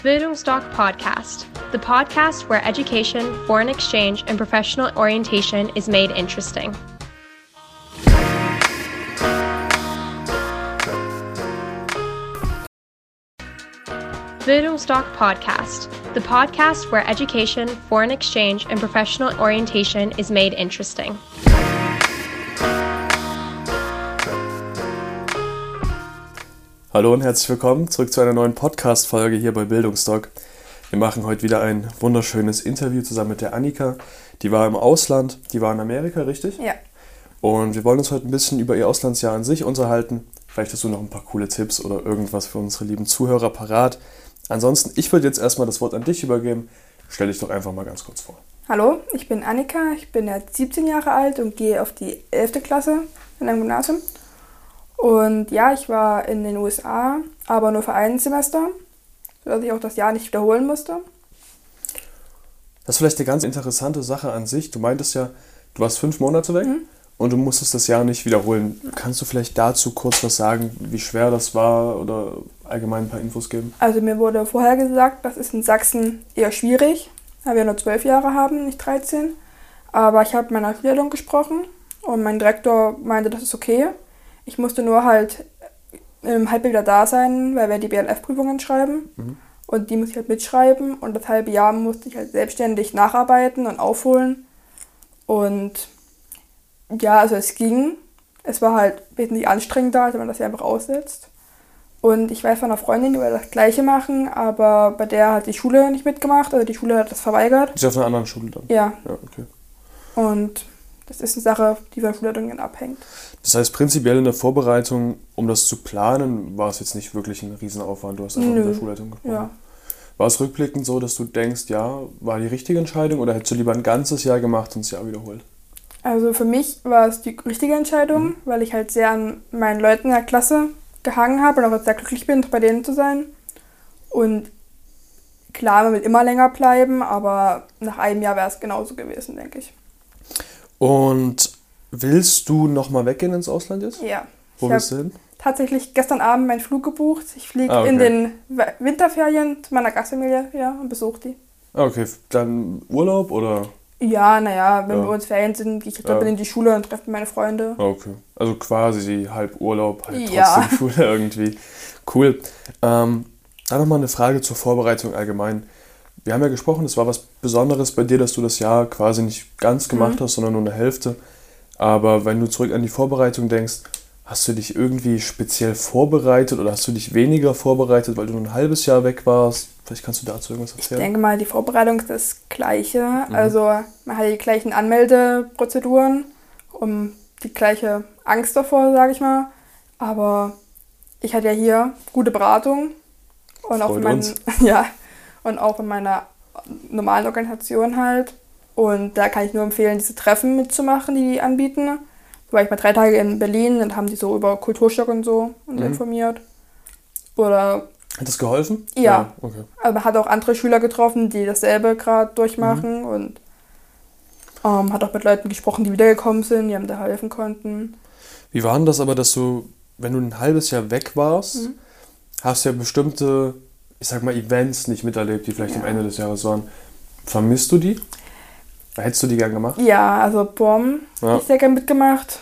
Bildungsdoc Podcast, the podcast where education, foreign exchange, and professional orientation is made interesting. Bildungsdoc Podcast, the podcast where education, foreign exchange, and professional orientation is made interesting. Hallo und herzlich willkommen zurück zu einer neuen Podcast-Folge hier bei Bildungsdoc. Wir machen heute wieder ein wunderschönes Interview zusammen mit der Annika. Die war im Ausland, die war in Amerika, richtig? Ja. Und wir wollen uns heute ein bisschen über ihr Auslandsjahr an sich unterhalten. Vielleicht hast du noch ein paar coole Tipps oder irgendwas für unsere lieben Zuhörer parat. Ansonsten, ich würde jetzt erstmal das Wort an dich übergeben. Stell dich doch einfach mal ganz kurz vor. Hallo, ich bin Annika, ich bin jetzt 17 Jahre alt und gehe auf die 11. Klasse in einem Gymnasium. Und ja, ich war in den USA, aber nur für ein Semester, sodass ich auch das Jahr nicht wiederholen musste. Das ist vielleicht eine ganz interessante Sache an sich. Du meintest ja, du warst 5 Monate weg und du musstest das Jahr nicht wiederholen. Kannst du vielleicht dazu kurz was sagen, wie schwer das war oder allgemein ein paar Infos geben? Also mir wurde vorher gesagt, das ist in Sachsen eher schwierig, da wir nur 12 Jahre haben, nicht 13. Aber ich habe mit meiner Schulleitung gesprochen und mein Direktor meinte, das ist okay. Ich musste nur halt im Halbjahr da sein, weil wir die BLF-Prüfungen schreiben. Und die musste ich halt mitschreiben. Und das halbe Jahr musste ich halt selbstständig nacharbeiten und aufholen. Und ja, also es ging. Es war halt wesentlich anstrengender, als wenn man das ja einfach aussetzt. Und ich weiß von einer Freundin, die wollte das Gleiche machen, aber bei der hat die Schule nicht mitgemacht. Also die Schule hat das verweigert. Ist auf einer anderen Schule dann? Ja. Ja, okay. Und das ist eine Sache, die von der Schulleitung dann abhängt. Das heißt, prinzipiell in der Vorbereitung, um das zu planen, war es jetzt nicht wirklich ein Riesenaufwand. Du hast einfach mit der Schulleitung gesprochen. Ja. War es rückblickend so, dass du denkst, ja, war die richtige Entscheidung oder hättest du lieber ein ganzes Jahr gemacht und das Jahr wiederholt? Also für mich war es die richtige Entscheidung, weil ich halt sehr an meinen Leuten in der Klasse gehangen habe und auch sehr glücklich bin, bei denen zu sein. Und klar, man will immer länger bleiben, aber nach einem Jahr wäre es genauso gewesen, denke ich. Und willst du nochmal weggehen ins Ausland jetzt? Ja. Wo willst du hin? Tatsächlich gestern Abend meinen Flug gebucht. Ich fliege in den Winterferien zu meiner Gastfamilie und besuche die. Okay, dann Urlaub oder? Ja, naja, wenn wir uns Ferien sind, gehe ich dann in die Schule und treffe meine Freunde. Okay, also quasi halb Urlaub, halb trotzdem Schule irgendwie. Cool. Dann nochmal eine Frage zur Vorbereitung allgemein. Wir haben ja gesprochen, es war was Besonderes bei dir, dass du das Jahr quasi nicht ganz gemacht hast, sondern nur eine Hälfte. Aber wenn du zurück an die Vorbereitung denkst, hast du dich irgendwie speziell vorbereitet oder hast du dich weniger vorbereitet, weil du nur ein halbes Jahr weg warst? Vielleicht kannst du dazu irgendwas erzählen. Ich denke mal, die Vorbereitung ist das Gleiche. Also man hat die gleichen Anmeldeprozeduren, um die gleiche Angst davor, sage ich mal. Aber ich hatte ja hier gute Beratung und auch und auch in meiner normalen Organisation halt. Und da kann ich nur empfehlen, diese Treffen mitzumachen, die anbieten. Da war ich mal 3 Tage in Berlin und haben die so über Kulturschock und so informiert. Oder hat das geholfen? Ja. Okay. Also man hat auch andere Schüler getroffen, die dasselbe gerade durchmachen und hat auch mit Leuten gesprochen, die wiedergekommen sind, die einem da helfen konnten. Wie war denn das aber, dass du, wenn du ein halbes Jahr weg warst, hast du ja bestimmte, ich sag mal, Events nicht miterlebt, die vielleicht am Ende des Jahres waren. Vermisst du die? Hättest du die gern gemacht? Ja, also hätte ich sehr gern mitgemacht.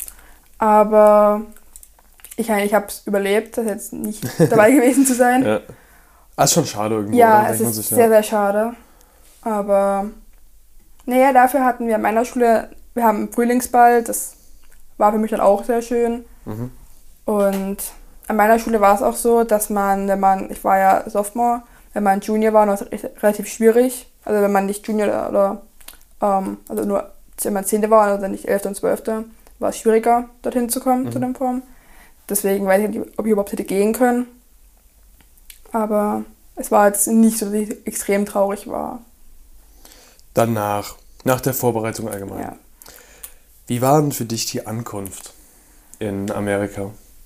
Aber ich habe es überlebt, das jetzt nicht dabei gewesen zu sein. Ja. Das ist schon schade irgendwo. Ja, es ist sehr, sehr schade. Aber naja, dafür hatten wir an meiner Schule, wir haben einen Frühlingsball, das war für mich dann auch sehr schön. Und an meiner Schule war es auch so, dass ich war ja Sophomore, wenn man Junior war, war es relativ schwierig. Also wenn man nicht Junior oder also nur, wenn man 10. war, also nicht 11. und 12., war es schwieriger, dorthin zu kommen, zu dem Form. Deswegen weiß ich nicht, ob ich überhaupt hätte gehen können. Aber es war jetzt nicht so, dass ich extrem traurig war. Danach, nach der Vorbereitung allgemein. Ja. Wie war denn für dich die Ankunft in Amerika?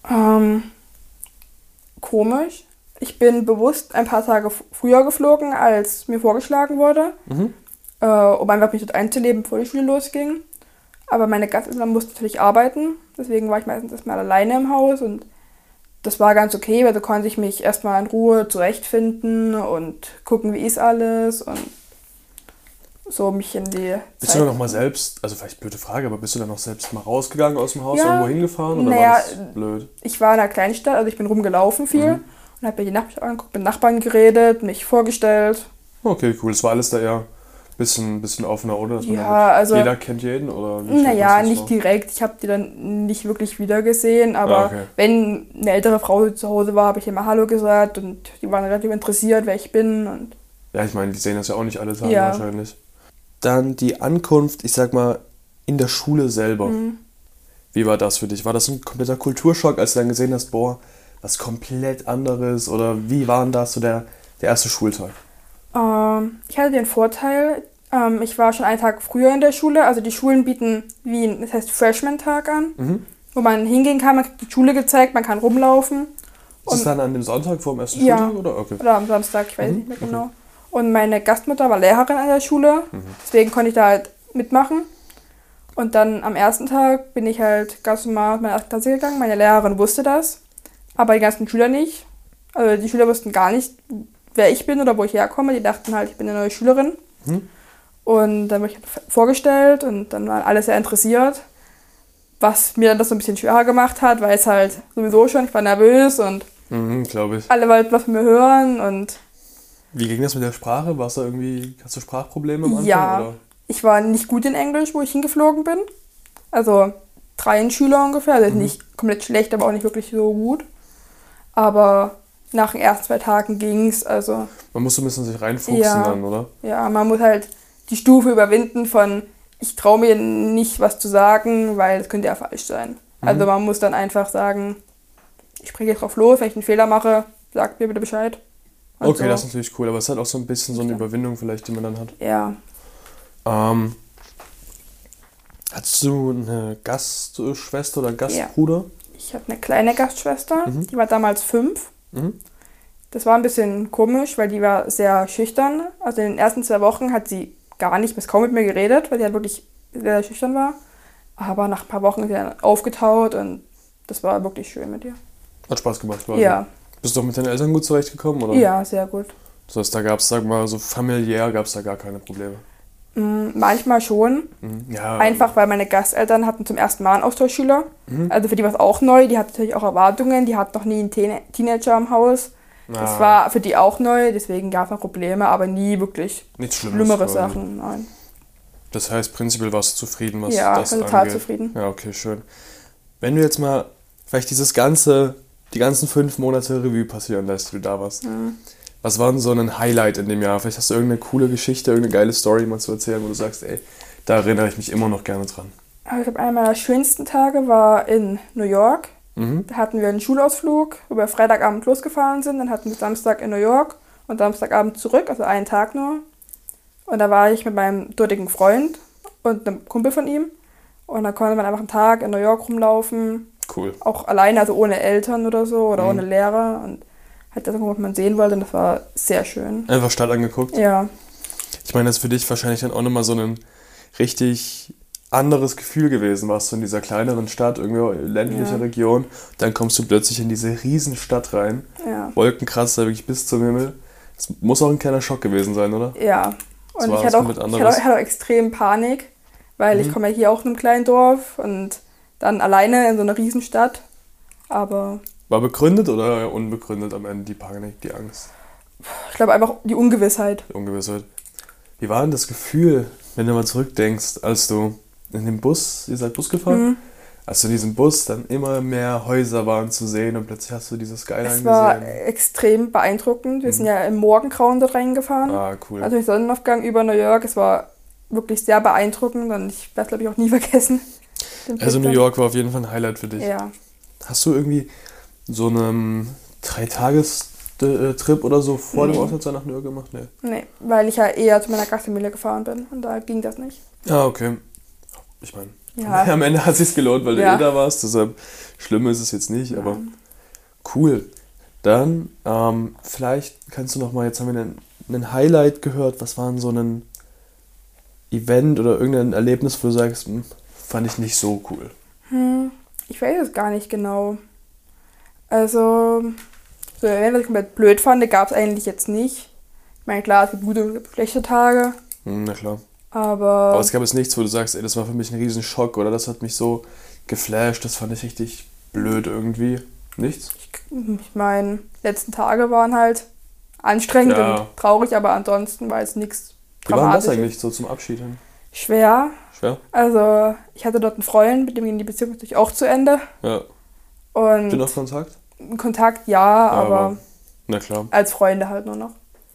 Komisch. Ich bin bewusst ein paar Tage früher geflogen, als mir vorgeschlagen wurde. Um einfach mich dort einzuleben, bevor die Schule losging. Aber meine Gasteltern mussten natürlich arbeiten, deswegen war ich meistens erstmal alleine im Haus und das war ganz okay, weil da konnte ich mich erstmal in Ruhe zurechtfinden und gucken, wie ist alles und so mich in die Bist du dann noch mal selbst, also vielleicht blöde Frage, aber bist du dann noch selbst mal rausgegangen aus dem Haus, Ja, irgendwo hingefahren oder naja, war das blöd? Ich war in einer Kleinstadt, also ich bin rumgelaufen viel und habe mir die Nachbarn angeguckt, mit Nachbarn geredet, mich vorgestellt. Okay, cool. Das war alles da eher bisschen offener, oder? Dass man Ja, also jeder kennt jeden? Oder wie stellt man naja, sich das nicht vor? direkt. Ich habe die dann nicht wirklich wiedergesehen, aber Okay. wenn eine ältere Frau zu Hause war, habe ich immer Hallo gesagt und die waren relativ interessiert, wer ich bin. Und Ja, ich meine, die sehen das ja auch nicht alle Tage Ja. wahrscheinlich. Dann die Ankunft, ich sag mal, in der Schule selber. Wie war das für dich? War das ein kompletter Kulturschock, als du dann gesehen hast, boah, was komplett anderes? Oder wie war denn das so der erste Schultag? ich hatte den Vorteil, ich war schon einen Tag früher in der Schule. Also die Schulen bieten das heißt Freshman-Tag an, wo man hingehen kann, man kriegt die Schule gezeigt, man kann rumlaufen. Ist es dann an dem Sonntag vor dem ersten Ja. Schultag? Oder? Okay. Oder am Samstag, ich weiß nicht mehr genau. Und meine Gastmutter war Lehrerin an der Schule, deswegen konnte ich da halt mitmachen. Und dann am ersten Tag bin ich halt ganz normal in meine 8. Klasse gegangen. Meine Lehrerin wusste das, aber die ganzen Schüler nicht. Also die Schüler wussten gar nicht, wer ich bin oder wo ich herkomme. Die dachten halt, ich bin eine neue Schülerin. Und dann wurde ich halt vorgestellt und dann waren alle sehr interessiert. Was mir dann das so ein bisschen schwerer gemacht hat, weil es halt sowieso schon, ich war nervös und Glaube ich. alle wollten was von mir hören und Wie ging das mit der Sprache? Hast du Sprachprobleme am Anfang? ja, Oder? ich war nicht gut in Englisch, wo ich hingeflogen bin. Also 3 Schüler ungefähr, also nicht komplett schlecht, aber auch nicht wirklich so gut. Aber nach den ersten 2 Tagen ging's, also Man muss so ein bisschen sich reinfuchsen Ja. dann, oder? ja, man muss halt die Stufe überwinden von ich traue mir nicht was zu sagen, weil es könnte ja falsch sein. Also man muss dann einfach sagen, ich spreche jetzt drauf los, wenn ich einen Fehler mache, sagt mir bitte Bescheid. Und Okay, so. das ist natürlich cool, aber es ist halt auch so ein bisschen so eine Überwindung vielleicht, die man dann hat. Ja, Hattest du eine Gastschwester oder Gastbruder? ich habe eine kleine Gastschwester, die war damals 5. Das war ein bisschen komisch, weil die war sehr schüchtern. Also in den ersten 2 Wochen hat sie gar nicht bis kaum mit mir geredet, weil sie halt wirklich sehr schüchtern war. Aber nach ein paar Wochen ist sie dann aufgetaut und das war wirklich schön mit ihr. Hat Spaß gemacht, quasi. Ja, Bist du auch mit deinen Eltern gut zurechtgekommen, oder? ja, sehr gut. Das heißt, da gab es, sag mal, so familiär gab es da gar keine Probleme. Manchmal schon, Ja, einfach weil meine Gasteltern hatten zum ersten Mal einen Austauschschüler. Also für die war es auch neu, die hatten natürlich auch Erwartungen, die hatten noch nie einen Teenager im Haus. Das war für die auch neu, deswegen gab es noch Probleme, aber nie wirklich nichts Schlimmes. schlimmere quasi. Sachen. Nein. Das heißt, prinzipiell warst du zufrieden, was Ja, das ich bin total angeht. zufrieden. Ja, okay, schön. Wenn du jetzt mal vielleicht die ganzen 5 Monate Revue passieren lässt, wie du da warst. Was war denn so ein Highlight in dem Jahr? Vielleicht hast du irgendeine coole Geschichte, irgendeine geile Story mal zu erzählen, wo du sagst, ey, da erinnere ich mich immer noch gerne dran. Aber ich glaube, einer meiner schönsten Tage war in New York. Da hatten wir einen Schulausflug, wo wir Freitagabend losgefahren sind. Dann hatten wir Samstag in New York und Samstagabend zurück, also einen Tag nur. Und da war ich mit meinem dortigen Freund und einem Kumpel von ihm. Und dann konnte man einfach einen Tag in New York rumlaufen, Cool. auch alleine, also ohne Eltern oder so oder ohne Lehrer. Und halt das, was man sehen wollte, und das war sehr schön. Einfach Stadt angeguckt. Ja, Ich meine, das ist für dich wahrscheinlich dann auch nochmal so ein richtig anderes Gefühl gewesen. Warst du in dieser kleineren Stadt, irgendwie ländliche Ja. Region, dann kommst du plötzlich in diese Riesenstadt rein. ja, Wolkenkratzer wirklich bis zum Himmel. Das muss auch ein kleiner Schock gewesen sein, oder? ja. Das Und war ich was hatte auch, komplett ich anderes. hatte auch extrem Panik, weil ich komme ja hier auch in einem kleinen Dorf und dann alleine in so einer Riesenstadt. Aber War begründet oder unbegründet am Ende die Panik, die Angst, ich glaube einfach die Ungewissheit. die Ungewissheit? Wie war denn das Gefühl, wenn du mal zurückdenkst, als du in dem Bus, ihr seid Bus gefahren, als du in diesem Bus dann immer mehr Häuser waren zu sehen und plötzlich hast du dieses Skyline Es war gesehen? extrem beeindruckend. Wir sind ja im Morgengrauen dort reingefahren. Ah, cool. Also den Sonnenaufgang über New York. Es war wirklich sehr beeindruckend und ich werde es, glaube ich, auch nie vergessen. den Also Blick New York war auf jeden Fall ein Highlight für dich. dann. Ja. Hast du irgendwie so einen 3-Tages-Trip oder so vor dem Auslandsjahr nach New York gemacht? Nee. Nee, weil ich ja eher zu meiner Gastfamilie gefahren bin und da ging das nicht. Ah, okay. Ich meine, Ja. am Ende hat es sich gelohnt, weil Ja. du da warst. Deshalb schlimm ist es jetzt nicht, aber cool. Dann vielleicht kannst du noch mal, jetzt haben wir einen Highlight gehört. Was war denn so ein Event oder irgendein Erlebnis, wo du sagst, fand ich nicht so cool? Ich weiß es gar nicht genau. Also, so wenn was ich komplett blöd fand, gab es eigentlich jetzt nicht. Ich meine, klar, es gibt gute und schlechte Tage. Na klar. Aber es gab jetzt nichts, wo du sagst, ey, das war für mich ein riesen Schock oder das hat mich so geflasht, das fand ich richtig blöd irgendwie. Nichts? ich meine, letzten Tage waren halt anstrengend und traurig, aber ansonsten war es nichts Wie war das Dramatisches. eigentlich so zum Abschied hin? Schwer. Schwer? Also, ich hatte dort einen Freund, mit dem ging die Beziehung natürlich auch zu Ende. Ja. Und Habt ihr noch Kontakt? Kontakt ja, aber na klar. als Freunde halt nur noch.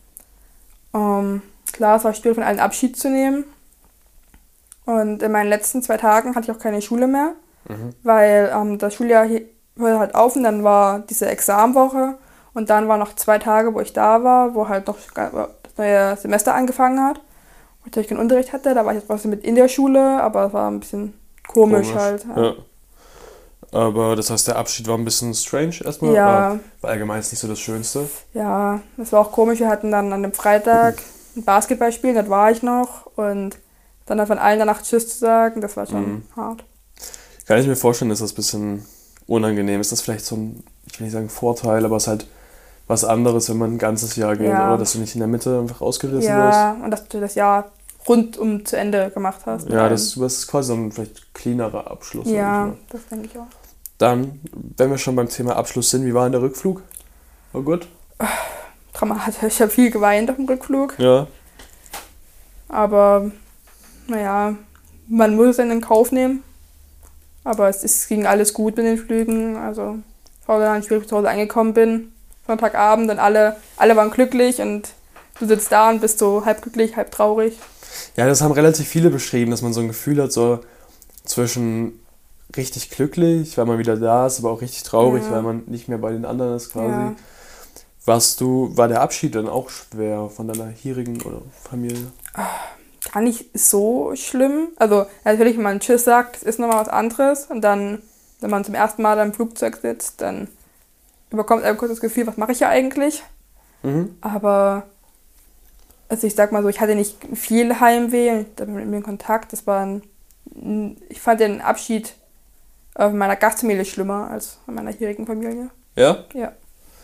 Klar, es war schwierig, von allen Abschied zu nehmen. Und in meinen letzten 2 Tagen hatte ich auch keine Schule mehr, weil das Schuljahr hörte halt auf und dann war diese Examenwoche und dann waren noch 2 Tage, wo ich da war, wo halt noch das neue Semester angefangen hat, wo ich natürlich keinen Unterricht hatte. Da war ich jetzt trotzdem mit in der Schule, aber es war ein bisschen komisch halt. Ja. Aber das heißt, der Abschied war ein bisschen strange erstmal? Ja. War allgemein ist nicht so das Schönste. Ja, das war auch komisch. Wir hatten dann an dem Freitag ein Basketballspiel, das war ich noch. Und dann von allen danach Tschüss zu sagen, das war schon hart. Kann ich mir vorstellen, dass das ein bisschen unangenehm ist. Das ist vielleicht so ein, ich will nicht sagen Vorteil, aber es ist halt was anderes, wenn man ein ganzes Jahr geht, oder? Dass du nicht in der Mitte einfach ausgerissen wirst. Ja, und dass du das Jahr rundum zu Ende gemacht hast. Ja, das ist quasi so ein vielleicht cleanerer Abschluss. Ja, das denke ich auch. Dann, wenn wir schon beim Thema Abschluss sind, wie war denn der Rückflug? War gut? Dramatisch. Ich habe viel geweint auf dem Rückflug. Ja. Aber, naja, man muss es dann in Kauf nehmen. Aber es ging alles gut mit den Flügen. Also, es war dann, als ich zu Hause angekommen bin, Sonntagabend, und alle waren glücklich und du sitzt da und bist so halb glücklich, halb traurig. Ja, das haben relativ viele beschrieben, dass man so ein Gefühl hat, so zwischen richtig glücklich, weil man wieder da ist, aber auch richtig traurig, weil man nicht mehr bei den anderen ist quasi. Ja. War der Abschied dann auch schwer von deiner hierigen oder Familie? Gar nicht so schlimm. Also natürlich, wenn man Tschüss sagt, das ist nochmal was anderes. Und dann, wenn man zum ersten Mal im Flugzeug sitzt, dann bekommt einem kurz das Gefühl, was mache ich hier eigentlich? Aber, also ich sag mal so, ich hatte nicht viel Heimweh und da mit mir in Kontakt. Ich fand den Abschied von meiner Gastfamilie schlimmer als von meiner hierigen Familie. Ja? Ja.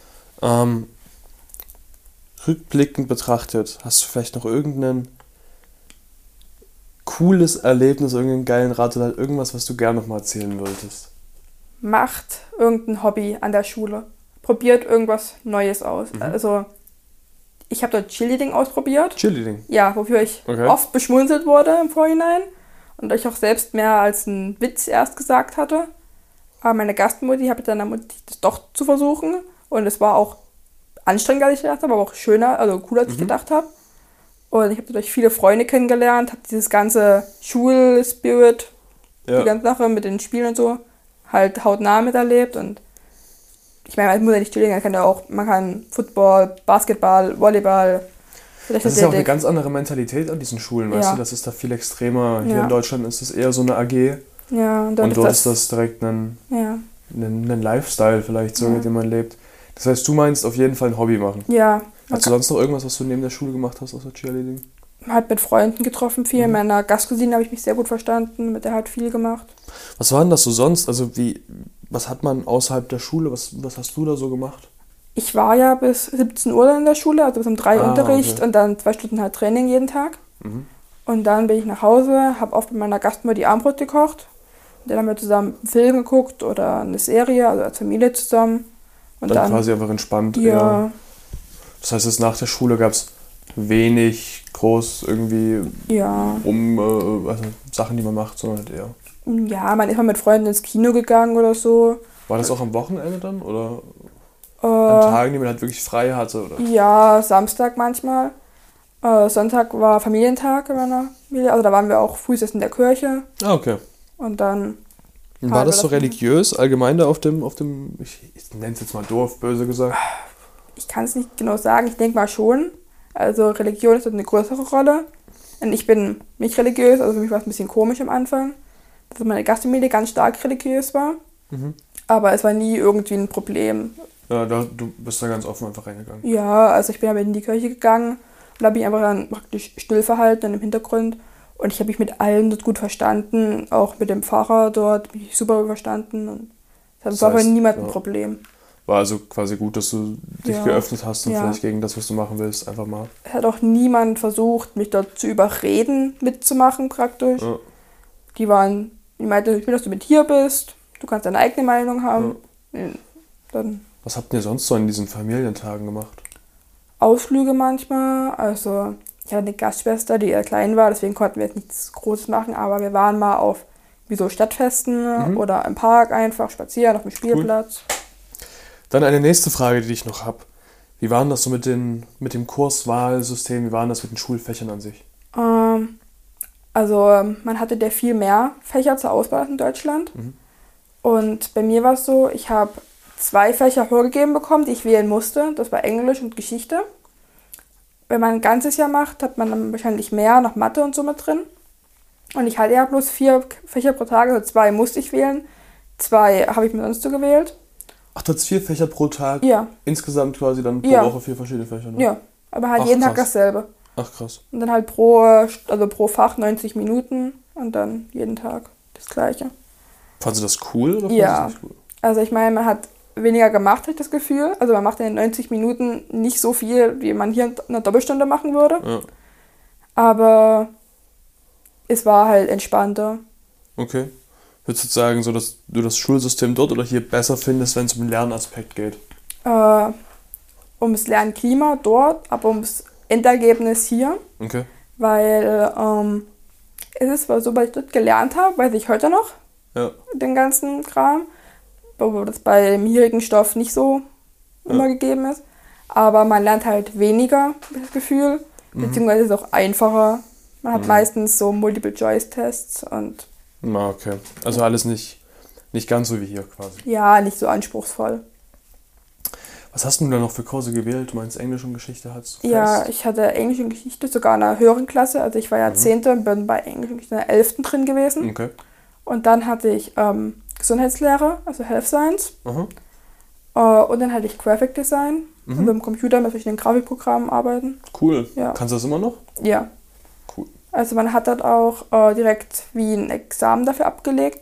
Rückblickend betrachtet, hast du vielleicht noch irgendein cooles Erlebnis, irgendeinen geilen Rat oder irgendwas, was du gerne noch mal erzählen wolltest? Macht irgendein Hobby an der Schule. Probiert irgendwas Neues aus. Also, ich habe dort Cheerleading ausprobiert. Cheerleading? Ja, wofür ich oft beschmunzelt wurde im Vorhinein. Und ich auch selbst mehr als einen Witz erst gesagt hatte. Aber meine Gastmutti habe ich dann ermutigt, das doch zu versuchen. Und es war auch anstrengender, als ich gedacht habe, aber auch schöner, also cooler, als ich gedacht habe. Und ich habe dadurch viele Freunde kennengelernt, habe dieses ganze Schulspirit, die ganze Sache mit den Spielen und so, halt hautnah miterlebt. Und ich meine, man muss ja nicht Cheerleading, man kann Football, Basketball, Volleyball. Das ist ja auch eine ganz andere Mentalität an diesen Schulen, weißt du? Das ist da viel extremer. Hier in Deutschland ist es eher so eine AG. Ja, und dort ist das direkt ein Lifestyle vielleicht so, mit dem man lebt. Das heißt, du meinst auf jeden Fall ein Hobby machen. Ja. Hast du sonst noch irgendwas, was du neben der Schule gemacht hast, außer Cheerleading? Halt mit Freunden getroffen viel. Mit meiner Gastcousine habe ich mich sehr gut verstanden. Mit der hat viel gemacht. Was war denn das so sonst? Also was hat man außerhalb der Schule? Was hast du da so gemacht? Ich war ja bis 17 Uhr in der Schule, also bis um 3 Unterricht und dann 2 Stunden halt Training jeden Tag. Und dann bin ich nach Hause, habe oft mit meiner Gastmutter die Abendbrot gekocht. Und dann haben wir zusammen einen Film geguckt oder eine Serie, also als Familie zusammen. Und dann quasi einfach entspannt. Ja. Das heißt, jetzt nach der Schule gab es wenig groß irgendwie also Sachen, die man macht, sondern halt eher. Ja, man ist mal mit Freunden ins Kino gegangen oder so. War das auch am Wochenende dann? Oder an Tagen, die man halt wirklich frei hatte? Oder? Ja, Samstag manchmal. Sonntag war Familientag in meiner Familie. Also da waren wir auch früh in der Kirche. Ah, okay. Und dann... War das so religiös, allgemein da auf dem ich nenne es jetzt mal doof, böse gesagt? Ich kann es nicht genau sagen, ich denke mal schon. Also Religion ist eine größere Rolle. Und ich bin nicht religiös, also für mich war es ein bisschen komisch am Anfang, dass meine Gastfamilie ganz stark religiös war. Aber es war nie irgendwie ein Problem. Ja, du bist da ganz offen einfach reingegangen. Ja, also ich bin damit in die Kirche gegangen und da habe ich einfach dann praktisch still verhalten im Hintergrund. Und ich habe mich mit allen dort gut verstanden, auch mit dem Pfarrer dort, bin ich super verstanden. Und das war für niemand ein Problem. War also quasi gut, dass du dich Ja. geöffnet hast und Ja. vielleicht gegen das, was du machen willst, einfach mal. Es hat auch niemand versucht, mich dort zu überreden, mitzumachen praktisch. Ja. Die meinten, ich will, dass du mit hier bist, du kannst deine eigene Meinung haben. Dann Was habt ihr sonst so in diesen Familientagen gemacht? Ausflüge manchmal, also ich hatte eine Gastschwester, die eher klein war, deswegen konnten wir jetzt nichts Großes machen, aber wir waren mal auf wie so Stadtfesten oder im Park einfach spazieren, auf dem Spielplatz. Dann eine nächste Frage, die ich noch habe. Wie war denn das so mit dem Kurswahlsystem? Wie waren das mit den Schulfächern an sich? Also man hatte ja viel mehr Fächer zur Auswahl in Deutschland. Und bei mir war es so, ich habe 2 Fächer vorgegeben bekommen, die ich wählen musste. Das war Englisch und Geschichte. Wenn man ein ganzes Jahr macht, hat man dann wahrscheinlich mehr, noch Mathe und so mit drin. Und ich hatte ja bloß 4 Fächer pro Tag, also 2 musste ich wählen. 2 habe ich mir sonst so gewählt. Ach, du hast 4 Fächer pro Tag? Ja. Insgesamt quasi dann pro Ja. Woche 4 verschiedene Fächer? Ne? Ja, aber halt Ach, jeden Tag krass. dasselbe. Ach, krass. Und dann halt pro Fach 90 Minuten und dann jeden Tag das Gleiche. Fandest du das cool oder Ja. fandest du das nicht cool? Also ich meine, man hat weniger gemacht, habe ich das Gefühl. Also man macht in den 90 Minuten nicht so viel, wie man hier in einer Doppelstunde machen würde. Ja. Aber es war halt entspannter. Okay. Würdest du sagen, so, dass du das Schulsystem dort oder hier besser findest, wenn es um den Lernaspekt geht? Ums Lernklima dort, aber ums Endergebnis hier. Okay. Weil es ist zwar so, weil ich dort gelernt habe, weiß ich heute noch, Ja. den ganzen Kram. Obwohl das bei dem hierigen Stoff nicht so immer gegeben ist. Aber man lernt halt weniger, habe ich das Gefühl. Beziehungsweise ist es auch einfacher. Man hat meistens so Multiple-Choice-Tests und Na, okay. Also alles nicht ganz so wie hier quasi. ja, nicht so anspruchsvoll. Was hast du da noch für Kurse gewählt? Du meinst Englisch und Geschichte hattest du Ja, fest? ich hatte Englisch und Geschichte sogar in einer höheren Klasse. Also ich war ja 10. und bin bei Englisch und Geschichte in der 11. drin gewesen. Okay. Und dann hatte ich Gesundheitslehre, also Health Science. Aha. Und dann hatte ich Graphic Design, also im Computer mit verschiedenen Grafikprogrammen arbeiten. Cool. Ja. Kannst du das immer noch? Ja. Cool. Also man hat dort auch direkt wie ein Examen dafür abgelegt.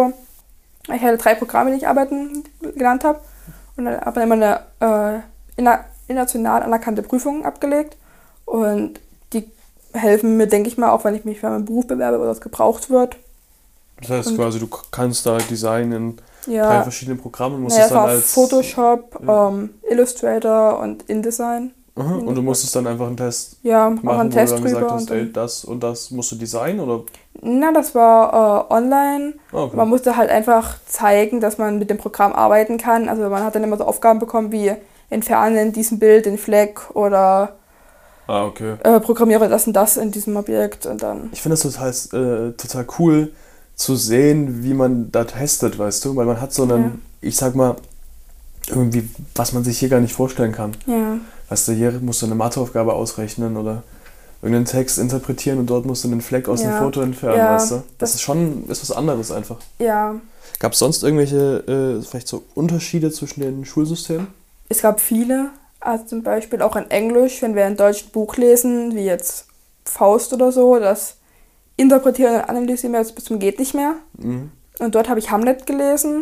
Ich hatte 3 Programme, die ich gelernt habe. Und dann habe ich immer eine international anerkannte Prüfung abgelegt. Und die helfen mir, denke ich mal, auch wenn ich mich für meinen Beruf bewerbe oder es gebraucht wird. Das heißt Und- quasi, du kannst da Design in 3 Ja, verschiedenen Programmen, musst naja, es es dann war als... Photoshop, Illustrator und InDesign. Aha. Und du musstest dann einfach einen Test Ja, auch machen, einen wo Test du dann gesagt drüber. hast, Und dann, ey, das und das musst du designen, oder? na, das war online. Ah, okay. Man musste halt einfach zeigen, dass man mit dem Programm arbeiten kann. Also man hat dann immer so Aufgaben bekommen wie entferne in diesem Bild den Fleck oder Ah, okay. programmiere das und das in diesem Objekt und dann. Ich finde das total cool zu sehen, wie man da testet, weißt du? Weil man hat so einen, ich sag mal, irgendwie, was man sich hier gar nicht vorstellen kann. Ja, Weißt du, hier musst du eine Matheaufgabe ausrechnen oder irgendeinen Text interpretieren und dort musst du einen Fleck aus dem Ja. Foto entfernen, Ja, weißt du? Das ist was anderes einfach. ja. Gab es sonst irgendwelche, vielleicht so Unterschiede zwischen den Schulsystemen? Es gab viele, also zum Beispiel auch in Englisch, wenn wir ein deutsches Buch lesen, wie jetzt Faust oder so, das interpretieren und analysieren wir jetzt bis zum geht nicht mehr. Mhm. Und dort habe ich Hamlet gelesen.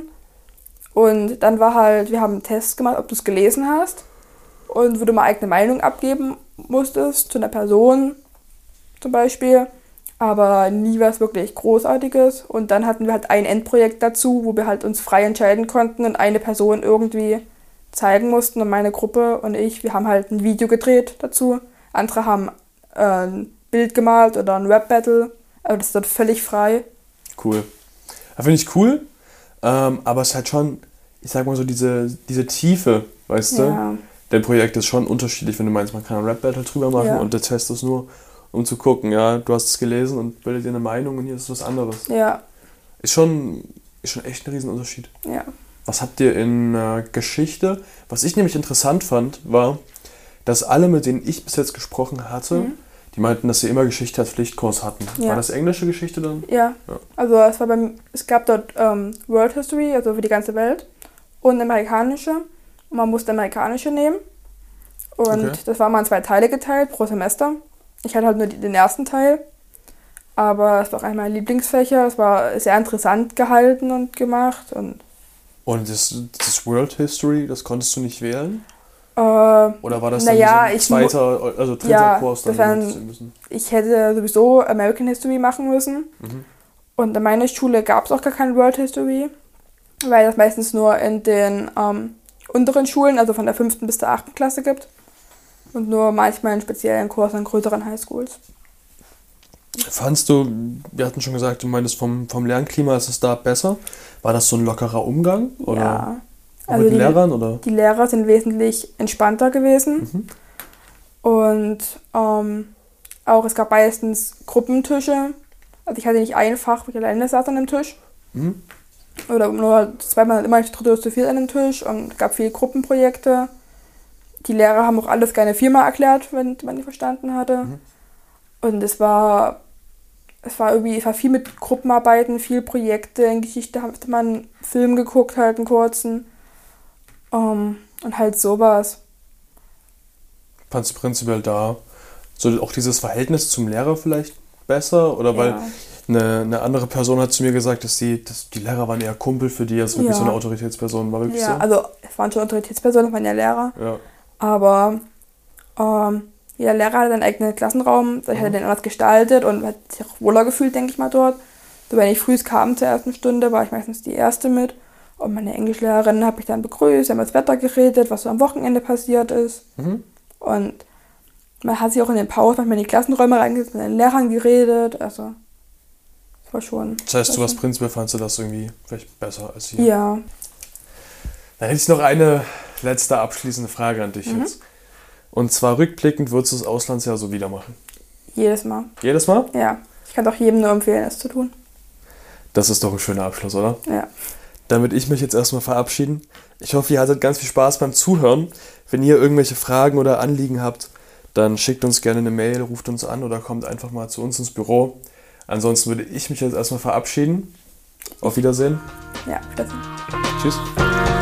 Und dann war halt, wir haben einen Test gemacht, ob du es gelesen hast. Und wo du mal eigene Meinung abgeben musstest zu einer Person zum Beispiel. Aber nie was wirklich Großartiges. Und dann hatten wir halt ein Endprojekt dazu, wo wir halt uns frei entscheiden konnten und eine Person irgendwie zeigen mussten. Und meine Gruppe und ich, wir haben halt ein Video gedreht dazu. Andere haben ein Bild gemalt oder ein Rap-Battle. Aber das ist dort völlig frei. Cool. Ja, finde ich cool. Aber es ist halt schon, ich sag mal so, diese Tiefe, weißt du? Ja. Der Projekt ist schon unterschiedlich, wenn du meinst, man kann ein Rap-Battle drüber machen Ja. und der Test ist nur, um zu gucken, ja, du hast es gelesen und bildet dir eine Meinung und hier ist was anderes. Ja, Ist schon echt ein Riesenunterschied. ja. Was habt ihr in Geschichte? Was ich nämlich interessant fand, war, dass alle, mit denen ich bis jetzt gesprochen hatte, die meinten, dass sie immer Geschichte als Pflichtkurs hatten. Ja. War das englische Geschichte dann? Ja, Ja. also es gab dort World History, also für die ganze Welt, und amerikanische. Und man musste amerikanische nehmen. Und Okay. das war mal in 2 Teile geteilt pro Semester. Ich hatte halt nur den ersten Teil. Aber es war auch einer meiner Lieblingsfächer. Es war sehr interessant gehalten und gemacht. Und Und das World History, das konntest du nicht wählen? Äh, Oder war das dann naja, so ein zweiter, also dritter ja, Kurs das dann waren- müssen? ich hätte sowieso American History machen müssen. Mhm. Und in meiner Schule gab es auch gar kein World History, weil das meistens nur in den unteren Schulen, also von der 5. bis zur 8. Klasse gibt. Und nur manchmal in speziellen Kursen in größeren Highschools. Fandst du, wir hatten schon gesagt, du meintest vom Lernklima ist es da besser? War das so ein lockerer Umgang? Oder Ja. auch Also mit den Lehrern? Oder? Die Lehrer sind wesentlich entspannter gewesen. Mhm. Und auch es gab meistens Gruppentische. Also ich hatte nicht ein Fach, wo ich alleine saß an dem Tisch. Mhm. Oder nur zweimal immer zu dritt oder zu viert an dem Tisch. Und es gab viele Gruppenprojekte. Die Lehrer haben auch alles gerne viermal erklärt, wenn man die verstanden hatte. Mhm. Und es war viel mit Gruppenarbeiten, viel Projekte. In Geschichte hatte man einen Film geguckt, halt einen kurzen. Und halt sowas. Fandst du prinzipiell da so auch dieses Verhältnis zum Lehrer vielleicht besser? Oder weil Ja. eine andere Person hat zu mir gesagt, dass die Lehrer waren eher Kumpel für die, als wirklich Ja. so eine Autoritätsperson. War wirklich Ja, so? also es waren schon Autoritätspersonen, es waren ja Lehrer. Ja. Aber jeder Lehrer hatte seinen eigenen Klassenraum, ich hatte den anders gestaltet und hat sich auch wohler gefühlt, denke ich mal, dort. So, wenn ich früh kam zur ersten Stunde, war ich meistens die Erste mit. Und meine Englischlehrerin habe ich dann begrüßt, haben über das Wetter geredet, was so am Wochenende passiert ist. Mhm. Und man hat sich auch in den Pausen manchmal in die Klassenräume reingesetzt, mit den Lehrern geredet. Also, das war schon. Das heißt, du warst prinzipiell, fandst du das irgendwie vielleicht besser als hier? Ja. Dann hätte ich noch eine letzte abschließende Frage an dich jetzt. Und zwar rückblickend, würdest du das Auslandsjahr so wieder machen? Jedes Mal. Jedes Mal? Ja. Ich kann auch jedem nur empfehlen, es zu tun. Das ist doch ein schöner Abschluss, oder? Ja. Damit ich mich jetzt erstmal verabschieden. Ich hoffe, ihr hattet ganz viel Spaß beim Zuhören. Wenn ihr irgendwelche Fragen oder Anliegen habt, dann schickt uns gerne eine Mail, ruft uns an oder kommt einfach mal zu uns ins Büro. Ansonsten würde ich mich jetzt erstmal verabschieden. Auf Wiedersehen. Ja, das. Tschüss.